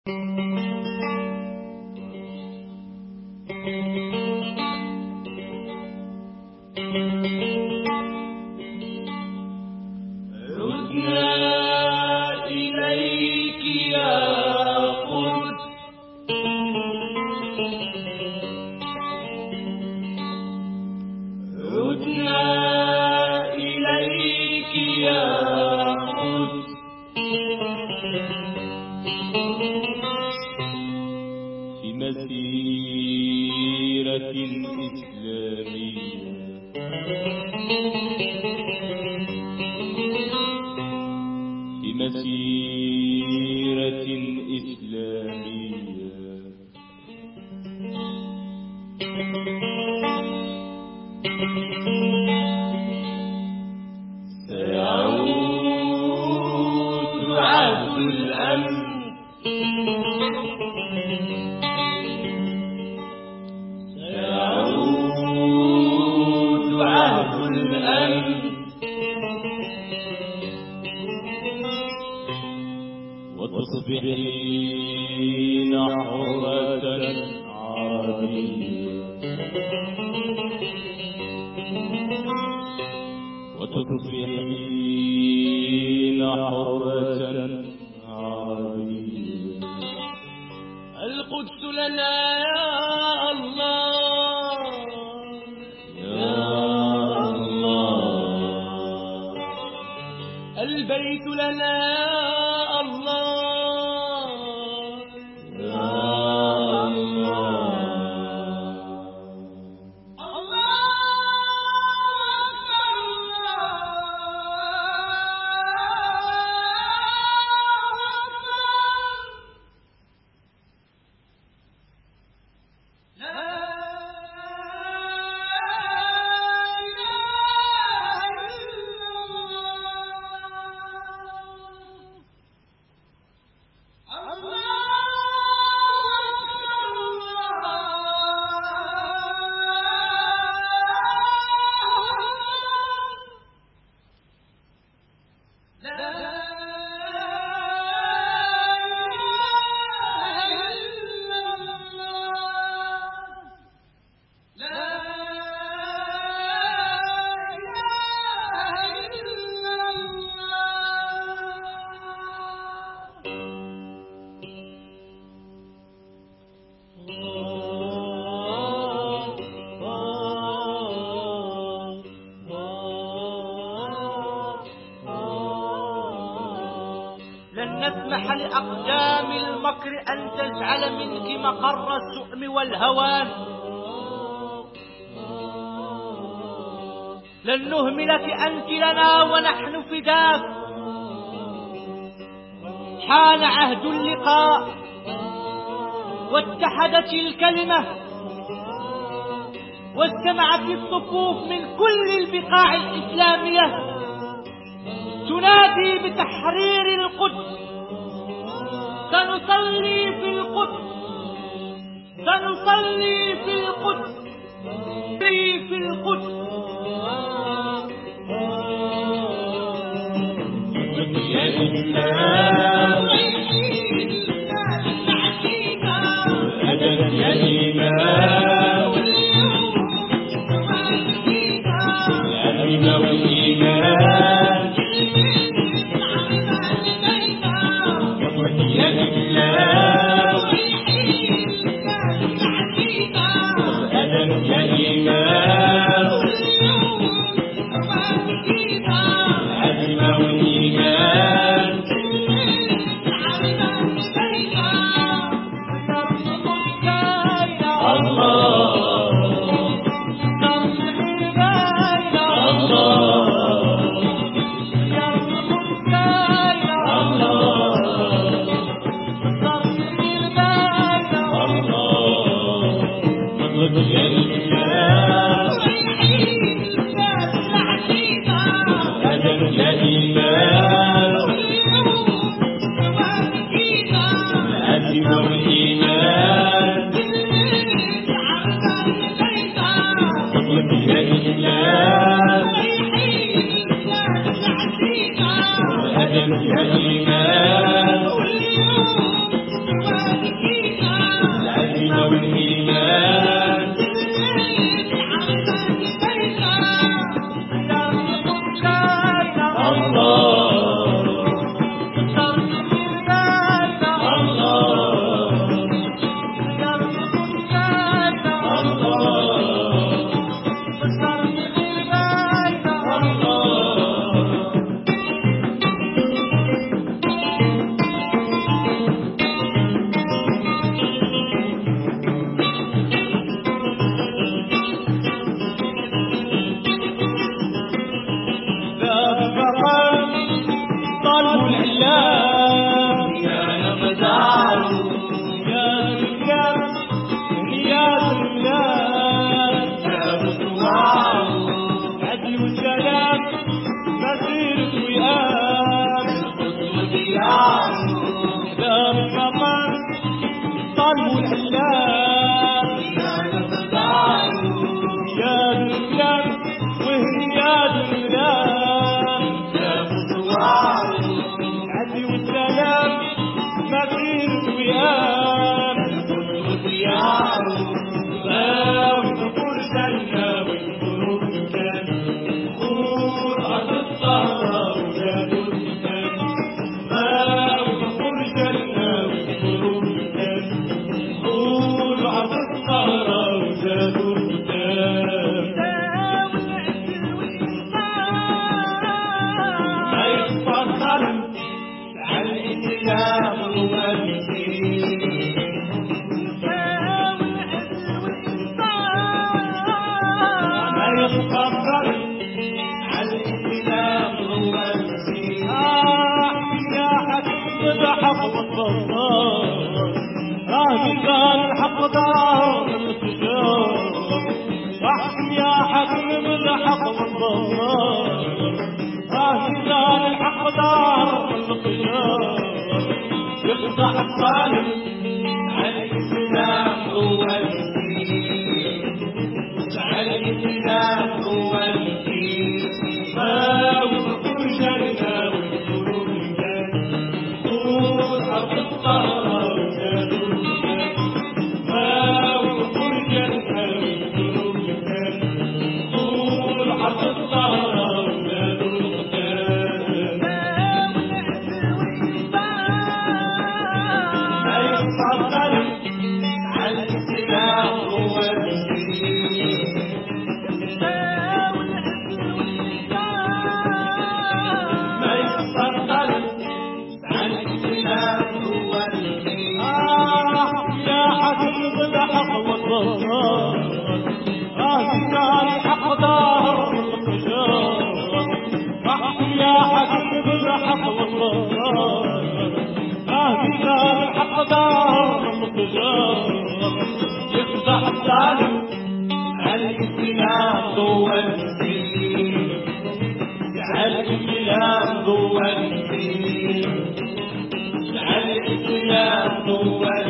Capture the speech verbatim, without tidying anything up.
لأقدام المكر أن تجعل منك مقر السؤم والهوان. لن نهملك أنت لنا ونحن فداك. حان عهد اللقاء واتحدت الكلمة واجتمعت الصفوف من كل البقاع الإسلامية تنادي بتحرير القدس. سنصلي في القدس، سنصلي في القدس، في القدس. يا الإسلام أدب يا الإيمان الأمن والإيمان يا الإسلام أدب يا الإيمان الأمن والإيمان الإسلام يا الإسلام وهياد الإسلام عدي والسلام ما فيه ويام وتقول جنة والقلوب كان قول أرض الصحراء وزاد الكتاب وتقول جنة والقلوب كان قول أرض الصحراء وزاد الكتاب ما يتفضل على الإسلام هو الدين يتفضل على الإسلام هو الدين يا حكيم بحفظ الضرار راهي قال الحق دار الفجار احكم يا حكيم بحفظ الضرار راهي قال الحق دار الفجار يقطع الظالم على الإسلام هو الدين على الإسلام هو الدين وتقول جنة والقلوب كان قول حق الصحراء وزاد الكتاب وتقول جنة والقلوب كان قول حق الصحراء وزاد الكتاب لا يتفضل على الإسلام هو الدين ما يتفضل على الإسلام هو الدين يا حبيب الحق والضرار قال الحق دار الفجار احكم يا حبيب الحق والضرار قال الحق دار الفجار يفتح الظالم على الإسلام هو الدين على الإسلام هو الدين على الإسلام هو الدين